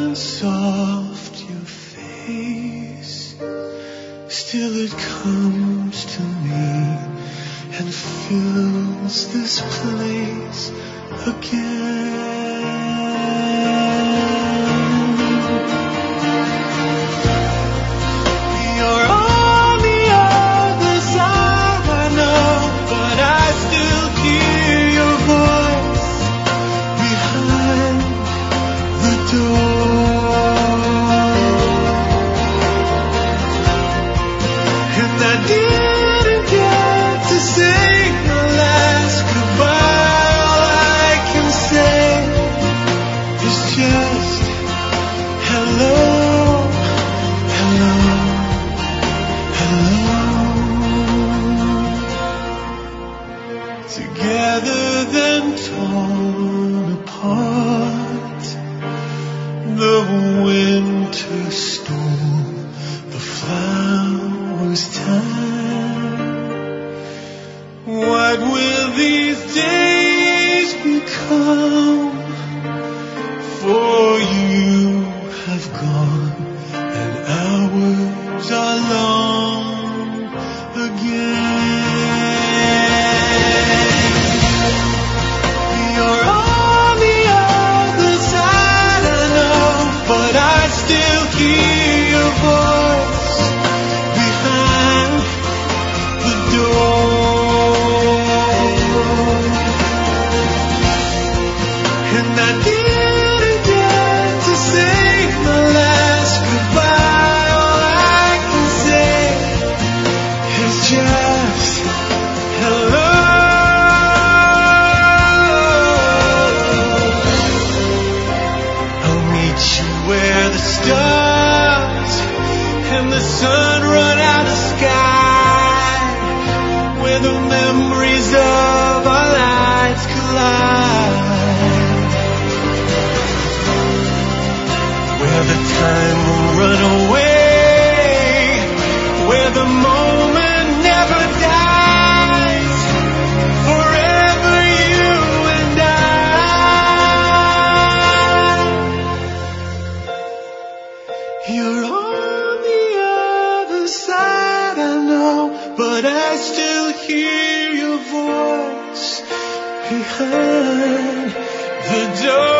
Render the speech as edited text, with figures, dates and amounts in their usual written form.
and soft your face, still it comes to me and fills this place again. You're on the other side, I know, but I still hear your voice behind the door. And I didn't get to say the last goodbye. All I can say is just hello, hello, hello. Together then torn apart, the winter storm, the flowers time. What will these days become? For you have gone and hours are long again. You're on the other side, I know, but I still hear your voice behind the door. And I didn't get to say the last goodbye. All I can say is just hello. I'll meet you where the stars and the sun run out of sky, where the memories of our lives collide, where the time will run away, where the moment never dies, forever you and I. You're on the other side, I know, but I still hear your voice behind the door.